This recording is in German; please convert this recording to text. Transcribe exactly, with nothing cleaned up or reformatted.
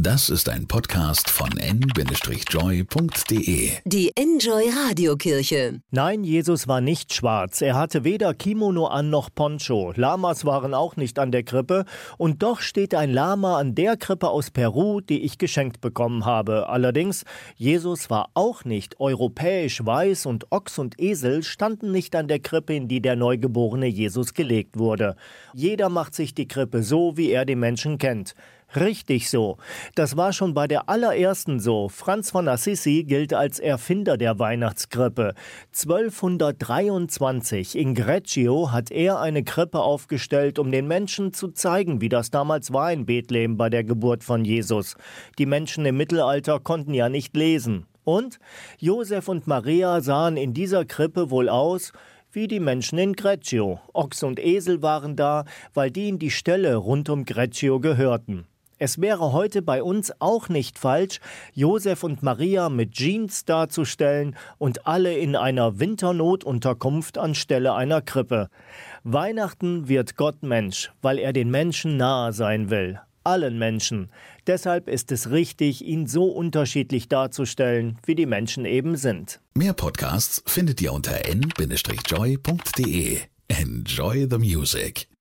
Das ist ein Podcast von n Bindestrich joy punkt de. Die Enjoy Radiokirche. Nein, Jesus war nicht schwarz. Er hatte weder Kimono an noch Poncho. Lamas waren auch nicht an der Krippe. Und doch steht ein Lama an der Krippe aus Peru, die ich geschenkt bekommen habe. Allerdings, Jesus war auch nicht europäisch weiß und Ochs und Esel standen nicht an der Krippe, in die der neugeborene Jesus gelegt wurde. Jeder macht sich die Krippe so, wie er die Menschen kennt. Richtig so. Das war schon bei der allerersten so. Franz von Assisi gilt als Erfinder der Weihnachtskrippe. zwölfhundertdreiundzwanzig in Greccio hat er eine Krippe aufgestellt, um den Menschen zu zeigen, wie das damals war in Bethlehem bei der Geburt von Jesus. Die Menschen im Mittelalter konnten ja nicht lesen. Und Josef und Maria sahen in dieser Krippe wohl aus wie die Menschen in Greccio. Ochs und Esel waren da, weil die in die Ställe rund um Greccio gehörten. Es wäre heute bei uns auch nicht falsch, Josef und Maria mit Jeans darzustellen und alle in einer Winternotunterkunft anstelle einer Krippe. Weihnachten wird Gott Mensch, weil er den Menschen nahe sein will. Allen Menschen. Deshalb ist es richtig, ihn so unterschiedlich darzustellen, wie die Menschen eben sind. Mehr Podcasts findet ihr unter n Bindestrich joy punkt de. Enjoy the music.